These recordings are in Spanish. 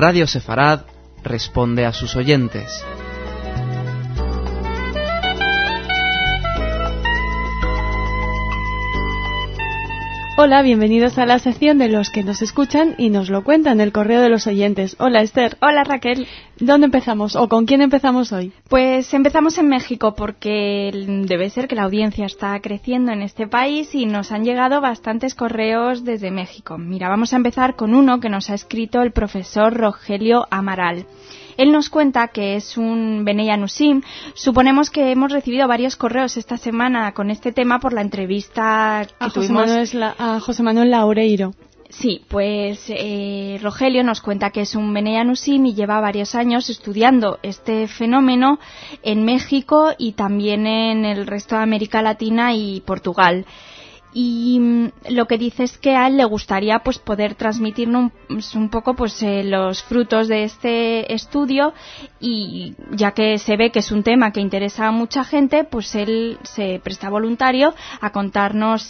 Radio Sefarad responde a sus oyentes. Hola, bienvenidos a la sección de los que nos escuchan y nos lo cuentan, el correo de los oyentes. Hola, Esther. Hola, Raquel. ¿Dónde empezamos o con quién empezamos hoy? Pues empezamos en México porque debe ser que la audiencia está creciendo en este país y nos han llegado bastantes correos desde México. Mira, vamos a empezar con uno que nos ha escrito el profesor Rogelio Amaral. Él nos cuenta que es un Bnei Anusim. Suponemos que hemos recibido varios correos esta semana con este tema por la entrevista que tuvimos a José Manuel Laureiro. Sí, pues Rogelio nos cuenta que es un Bnei Anusim y lleva varios años estudiando este fenómeno en México y también en el resto de América Latina y Portugal. Y lo que dice es que a él le gustaría pues poder transmitirnos un poco pues los frutos de este estudio, y ya que se ve que es un tema que interesa a mucha gente, pues él se presta voluntario a contarnos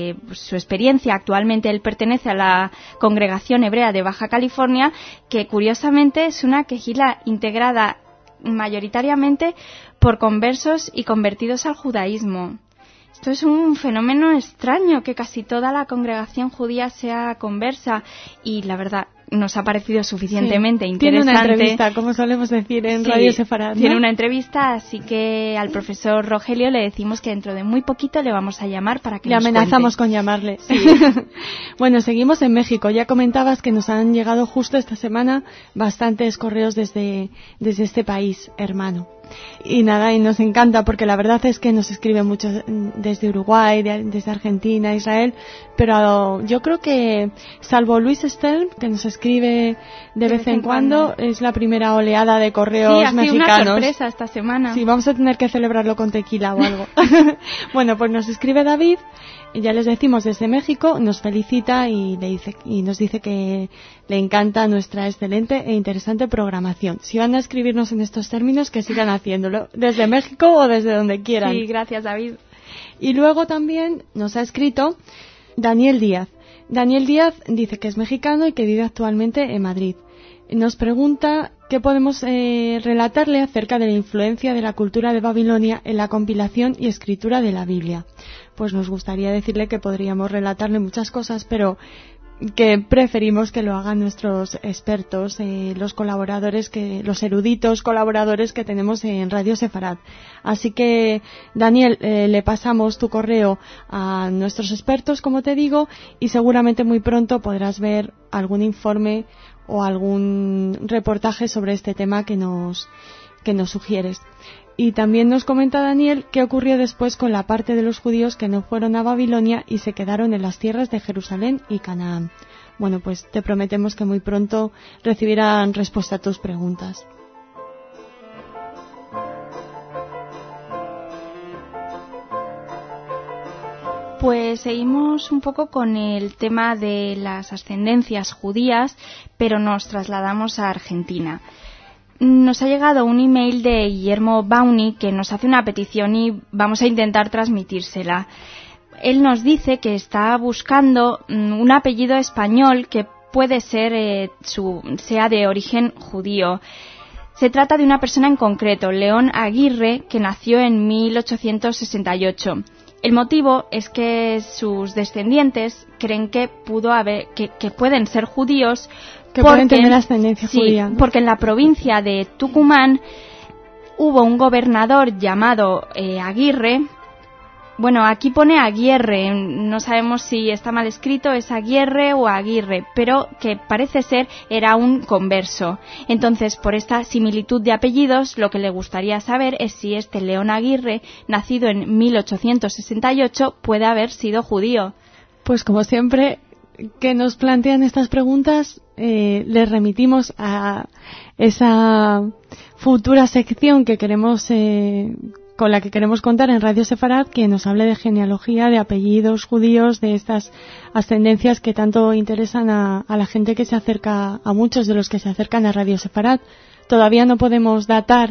su experiencia. Actualmente él pertenece a la Congregación Hebrea de Baja California, que curiosamente es una quejila integrada mayoritariamente por conversos y convertidos al judaísmo. Esto es un fenómeno extraño, que casi toda la congregación judía sea conversa, y la verdad nos ha parecido suficientemente interesante. Tiene una entrevista, como solemos decir en Radio Sefarad, ¿no? Tiene una entrevista, así que al profesor Rogelio le decimos que dentro de muy poquito le vamos a llamar para que nos cuente. Le amenazamos con llamarle. Sí. Bueno, seguimos en México. Ya comentabas que nos han llegado justo esta semana bastantes correos desde este país hermano. Y nada, y nos encanta porque la verdad es que nos escriben muchos desde Uruguay, desde Argentina, Israel, pero yo creo que salvo Luis Stern, que nos escribe de vez en cuando, es la primera oleada de correos mexicanos. Sí, ha sido una sorpresa esta semana. Sí, vamos a tener que celebrarlo con tequila o algo. Bueno, pues nos escribe David, y ya les decimos desde México, nos felicita y nos dice que le encanta nuestra excelente e interesante programación. Si van a escribirnos en estos términos, que sigan haciéndolo, desde México o desde donde quieran. Sí, gracias, David. Y luego también nos ha escrito Daniel Díaz. Daniel Díaz dice que es mexicano y que vive actualmente en Madrid. Nos pregunta qué podemos relatarle acerca de la influencia de la cultura de Babilonia en la compilación y escritura de la Biblia. Pues nos gustaría decirle que podríamos relatarle muchas cosas, pero que preferimos que lo hagan nuestros expertos, los colaboradores, los eruditos colaboradores que tenemos en Radio Sefarad. Así que, Daniel, le pasamos tu correo a nuestros expertos, como te digo, y seguramente muy pronto podrás ver algún informe o algún reportaje sobre este tema que nos sugieres. Y también nos comenta Daniel qué ocurrió después con la parte de los judíos que no fueron a Babilonia y se quedaron en las tierras de Jerusalén y Canaán. Bueno, pues te prometemos que muy pronto recibirán respuesta a tus preguntas. Pues seguimos un poco con el tema de las ascendencias judías, pero nos trasladamos a Argentina. Nos ha llegado un email de Guillermo Bauni que nos hace una petición y vamos a intentar transmitírsela. Él nos dice que está buscando un apellido español que puede ser sea de origen judío. Se trata de una persona en concreto, León Aguirre, que nació en 1868. El motivo es que sus descendientes creen que pueden ser judíos, que pueden tener ascendencia judía, ¿no? Porque en la provincia de Tucumán hubo un gobernador llamado Aguirre. Bueno, aquí pone Aguirre, no sabemos si está mal escrito, es Aguirre o Aguirre, pero que parece ser era un converso. Entonces, por esta similitud de apellidos, lo que le gustaría saber es si este León Aguirre, nacido en 1868, puede haber sido judío. Pues como siempre que nos plantean estas preguntas, les remitimos a esa futura sección que queremos con la que queremos contar en Radio Sefarad, que nos hable de genealogía, de apellidos judíos, de estas ascendencias que tanto interesan a la gente que se acerca, a muchos de los que se acercan a Radio Sefarad. Todavía no podemos datar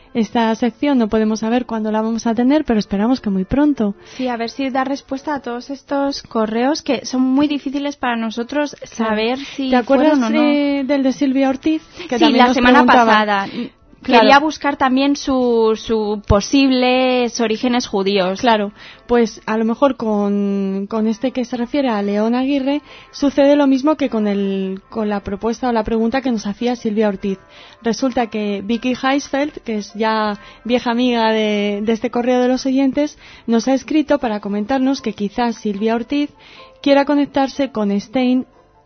esta sección. No podemos saber cuándo la vamos a tener, pero esperamos que muy pronto. Sí, a ver si da respuesta a todos estos correos que son muy difíciles para nosotros saber si ¿Te acuerdas fueron o no? del de Silvia Ortiz? Que sí, también la nos semana preguntaba. pasada. Claro. Quería buscar también sus posibles orígenes judíos. Claro, pues a lo mejor con este que se refiere a León Aguirre sucede lo mismo que con la propuesta o la pregunta que nos hacía Silvia Ortiz. Resulta que Vicky Heisfeld, que es ya vieja amiga de este correo de los oyentes, nos ha escrito para comentarnos que quizás Silvia Ortiz quiera conectarse con Stein,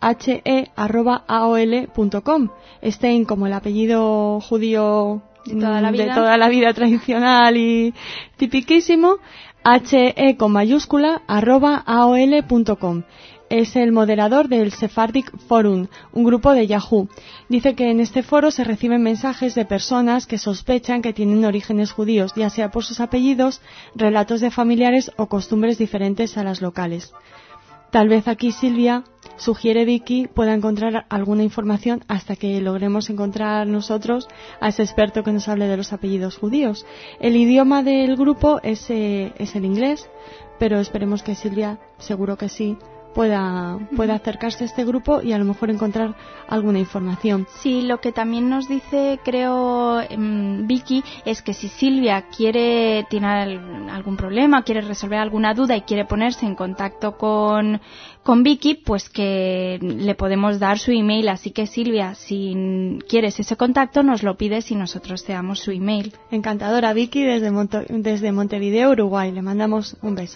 he@aol.com. Stein como el apellido judío de toda la vida tradicional y tipiquísimo, he con mayúscula @aol.com. Es el moderador del Sephardic Forum, un grupo de Yahoo. Dice que en este foro se reciben mensajes de personas que sospechan que tienen orígenes judíos, ya sea por sus apellidos, relatos de familiares o costumbres diferentes a las locales. Tal vez aquí Silvia, sugiere Vicky, pueda encontrar alguna información hasta que logremos encontrar nosotros a ese experto que nos hable de los apellidos judíos. El idioma del grupo es el inglés, pero esperemos que Silvia, seguro que sí, pueda acercarse a este grupo y a lo mejor encontrar alguna información. Sí, lo que también nos dice, creo, Vicky, es que si Silvia tiene algún problema, quiere resolver alguna duda y quiere ponerse en contacto con Vicky, pues que le podemos dar su email. Así que Silvia, si quieres ese contacto, nos lo pides y nosotros te damos su email. Encantadora, Vicky, desde Montevideo, Uruguay. Le mandamos un beso.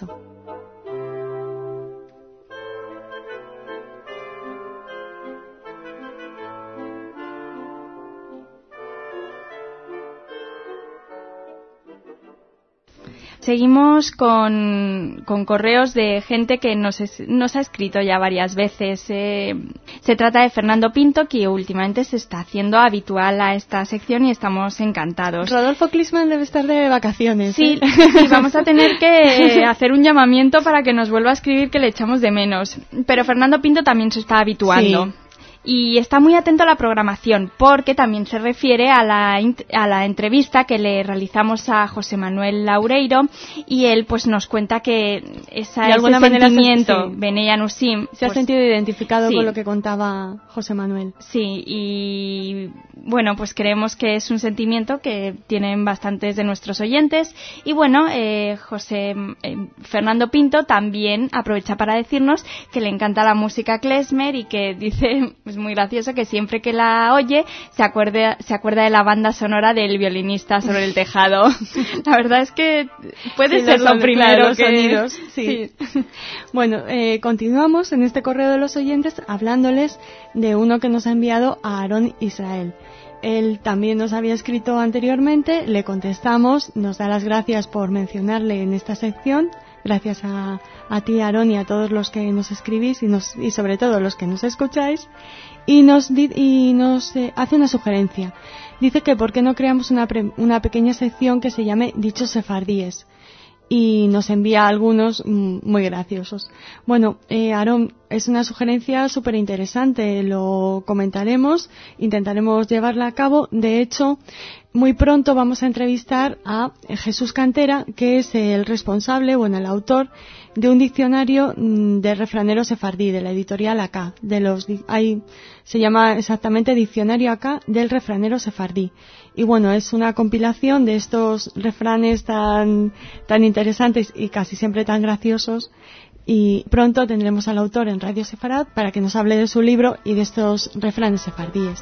Seguimos con correos de gente que nos ha escrito ya varias veces. Se trata de Fernando Pinto, que últimamente se está haciendo habitual a esta sección y estamos encantados. Rodolfo Klisman debe estar de vacaciones. Sí, sí, vamos a tener que hacer un llamamiento para que nos vuelva a escribir, que le echamos de menos. Pero Fernando Pinto también se está habituando. Sí. Y está muy atento a la programación, porque también se refiere a la entrevista que le realizamos a José Manuel Laureiro, y él pues nos cuenta que ese sentimiento, Benei Anusim, se ha sentido identificado con lo que contaba José Manuel. Sí, y bueno, pues creemos que es un sentimiento que tienen bastantes de nuestros oyentes. Y bueno, Fernando Pinto también aprovecha para decirnos que le encanta la música klezmer y que dice, es muy gracioso, que siempre que la oye se acuerda de la banda sonora del Violinista sobre el tejado. La verdad es que puede ser lo primero que... sonidos. Sí. Bueno, continuamos en este correo de los oyentes hablándoles de uno que nos ha enviado a Aarón Israel. Él también nos había escrito anteriormente, le contestamos, nos da las gracias por mencionarle en esta sección. Gracias a ti, Aarón, y a todos los que nos escribís y sobre todo los que nos escucháis. Y nos hace una sugerencia. Dice que por qué no creamos una pequeña sección que se llame Dichos Sefardíes. Y nos envía algunos muy graciosos. Bueno, Aarón, es una sugerencia súper interesante. Lo comentaremos, intentaremos llevarla a cabo. De hecho, muy pronto vamos a entrevistar a Jesús Cantera, que es el responsable, el autor de un diccionario de refranero sefardí, de la editorial AK. Se llama exactamente Diccionario AK del refranero sefardí. Y bueno, es una compilación de estos refranes tan interesantes y casi siempre tan graciosos. Y pronto tendremos al autor en Radio Sefarad para que nos hable de su libro y de estos refranes sefardíes.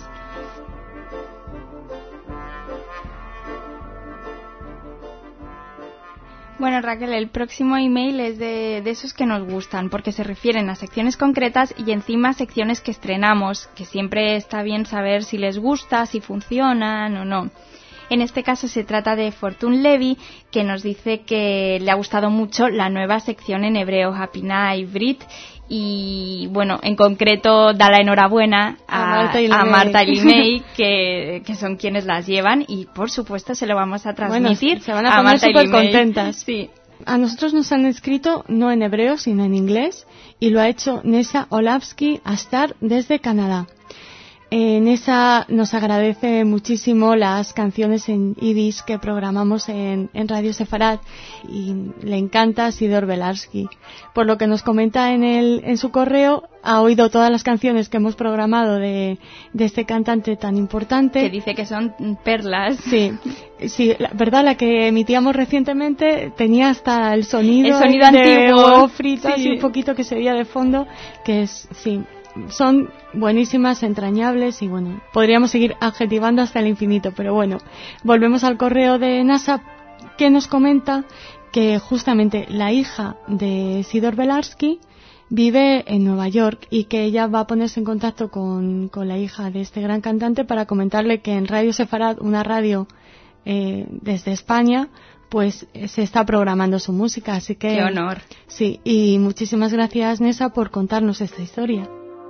Bueno, Raquel, el próximo email es de esos que nos gustan, porque se refieren a secciones concretas y encima secciones que estrenamos, que siempre está bien saber si les gusta, si funcionan o no. En este caso se trata de Fortune Levy, que nos dice que le ha gustado mucho la nueva sección en hebreo, Hapina Ivrit, y bueno, en concreto da la enhorabuena a Marta y Limei, que son quienes las llevan, y por supuesto se lo vamos a transmitir. Se van a poner súper contentas. Sí. A nosotros nos han escrito no en hebreo sino en inglés, y lo ha hecho Nessa Olavsky Astar desde Canadá. Nessa nos agradece muchísimo las canciones en yiddish que programamos en Radio Sefarad y le encanta Sidor Belarski. Por lo que nos comenta en su correo, ha oído todas las canciones que hemos programado de este cantante tan importante. Que dice que son perlas. Sí, verdad, la que emitíamos recientemente tenía hasta el sonido de antiguo, huevo frito, sí. Así un poquito que se veía de fondo, que es, sí, son buenísimas, entrañables y bueno, podríamos seguir adjetivando hasta el infinito, pero bueno, volvemos al correo de NASA que nos comenta que justamente la hija de Sidor Belarski vive en Nueva York y que ella va a ponerse en contacto con la hija de este gran cantante para comentarle que en Radio Sefarad, una radio desde España, pues se está programando su música, así que... ¡Qué honor! Sí, y muchísimas gracias, Nessa, por contarnos esta historia.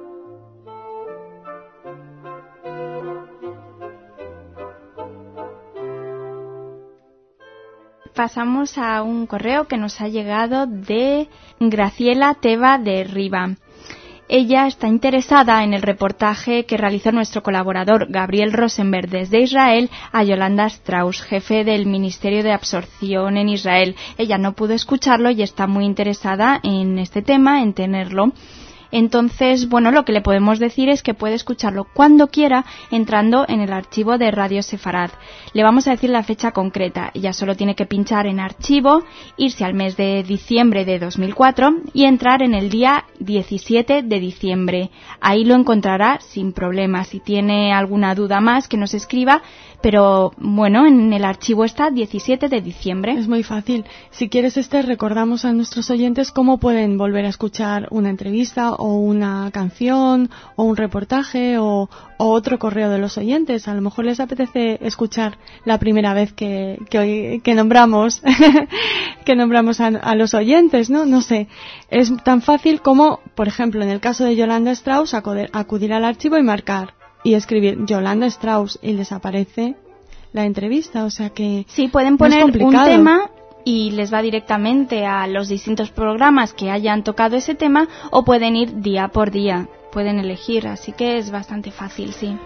Pasamos a un correo que nos ha llegado de Graciela Teba de Riva. Ella está interesada en el reportaje que realizó nuestro colaborador Gabriel Rosenberg desde Israel a Yolanda Strauss, jefe del Ministerio de Absorción en Israel. Ella no pudo escucharlo y está muy interesada en este tema, en tenerlo. Entonces, bueno, lo que le podemos decir es que puede escucharlo cuando quiera entrando en el archivo de Radio Sefarad. Le vamos a decir la fecha concreta. Ella solo tiene que pinchar en archivo, irse al mes de diciembre de 2004 y entrar en el día 17 de diciembre. Ahí lo encontrará sin problema. Si tiene alguna duda más, que nos escriba, pero bueno, en el archivo está 17 de diciembre. Es muy fácil. Si quieres, recordamos a nuestros oyentes cómo pueden volver a escuchar una entrevista o una canción o un reportaje o otro correo de los oyentes. A lo mejor les apetece escuchar la primera vez que nombramos que nombramos a los oyentes, ¿no? No sé. Es tan fácil como, por ejemplo, en el caso de Yolanda Strauss, acudir al archivo y marcar y escribir Yolanda Strauss y les aparece la entrevista, o sea que sí, pueden poner un tema y les va directamente a los distintos programas que hayan tocado ese tema, o pueden ir día por día, pueden elegir, así que es bastante fácil, sí.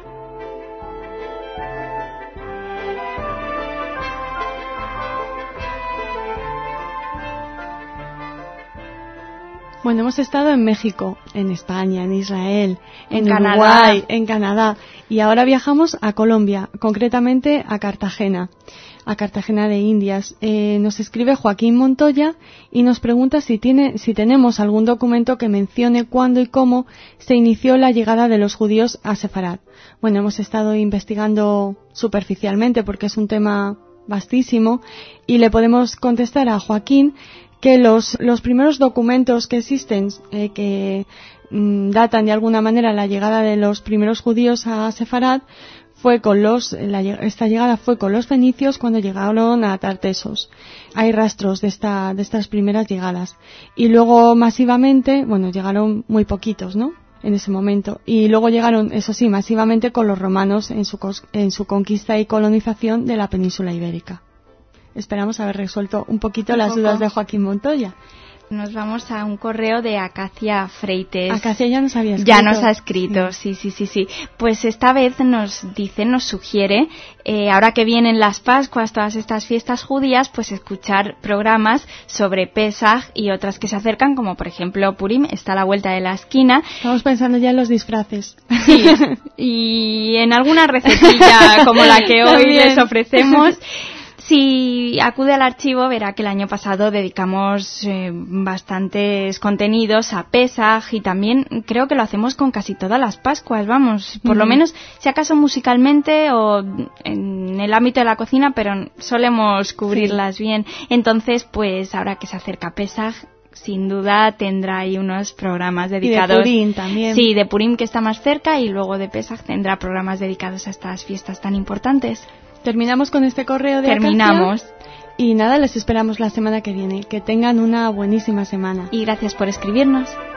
Bueno, hemos estado en México, en España, en Israel, en Canadá. Uruguay, en Canadá, y ahora viajamos a Colombia, concretamente a Cartagena de Indias. Nos escribe Joaquín Montoya y nos pregunta si tenemos algún documento que mencione cuándo y cómo se inició la llegada de los judíos a Sefarad. Bueno, hemos estado investigando superficialmente porque es un tema vastísimo y le podemos contestar a Joaquín que los primeros documentos que existen que datan de alguna manera la llegada de los primeros judíos a Sefarad esta llegada fue con los fenicios cuando llegaron a Tartesos. Hay rastros de estas primeras llegadas y luego masivamente, bueno, llegaron muy poquitos, ¿no? En ese momento, y luego llegaron, eso sí, masivamente con los romanos en su conquista y colonización de la península ibérica. Esperamos haber resuelto un poquito las dudas de Joaquín Montoya. Nos vamos a un correo de Acacia Freites. Acacia ya nos había escrito. Ya nos ha escrito, sí. Pues esta vez nos sugiere, ahora que vienen las Pascuas, todas estas fiestas judías, pues escuchar programas sobre Pesaj y otras que se acercan, como por ejemplo Purim, está a la vuelta de la esquina. Estamos pensando ya en los disfraces. Sí, y en alguna recetilla como la que hoy les ofrecemos. Si acude al archivo verá que el año pasado dedicamos bastantes contenidos a Pesaj y también creo que lo hacemos con casi todas las Pascuas, vamos, por lo menos si acaso musicalmente o en el ámbito de la cocina, pero solemos cubrirlas bien. Entonces, pues ahora que se acerca Pesaj, sin duda tendrá ahí unos programas dedicados. Y de Purim también. Sí, de Purim que está más cerca y luego de Pesaj tendrá programas dedicados a estas fiestas tan importantes. Terminamos con este correo de Terminamos. Acacia, y nada, les esperamos la semana que viene. Que tengan una buenísima semana. Y gracias por escribirnos.